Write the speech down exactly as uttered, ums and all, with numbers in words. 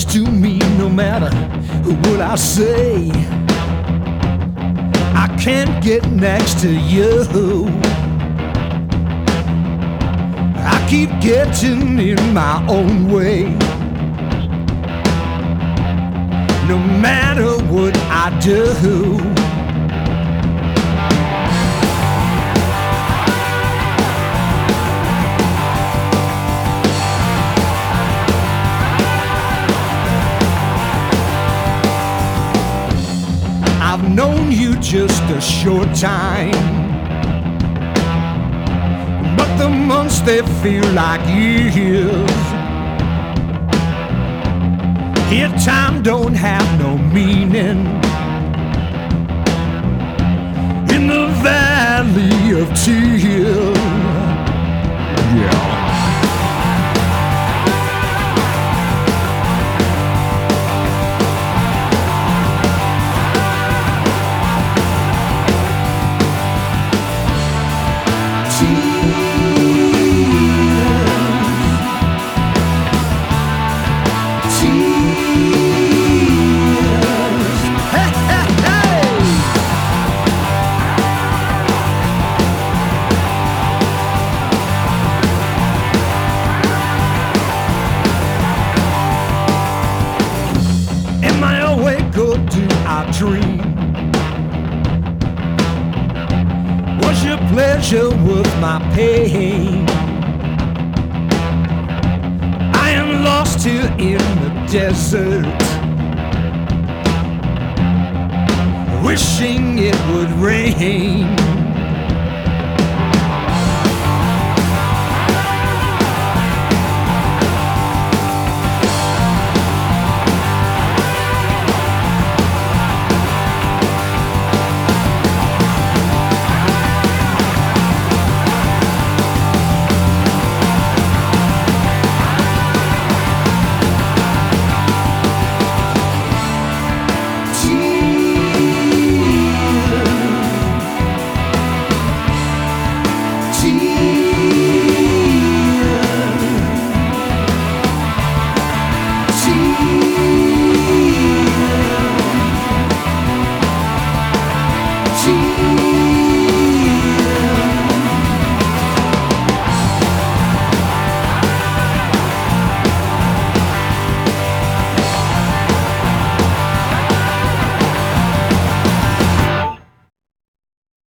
much to me no matter what I say. I can't get next to you. I keep getting in my own way. No matter what I do, I've known you just a short time, but the months they feel like years. Here time don't have no meaning in the valley of tears. Yeah. Or do I dream? Was your pleasure worth my pain? I am lost here in the desert, wishing it would rain.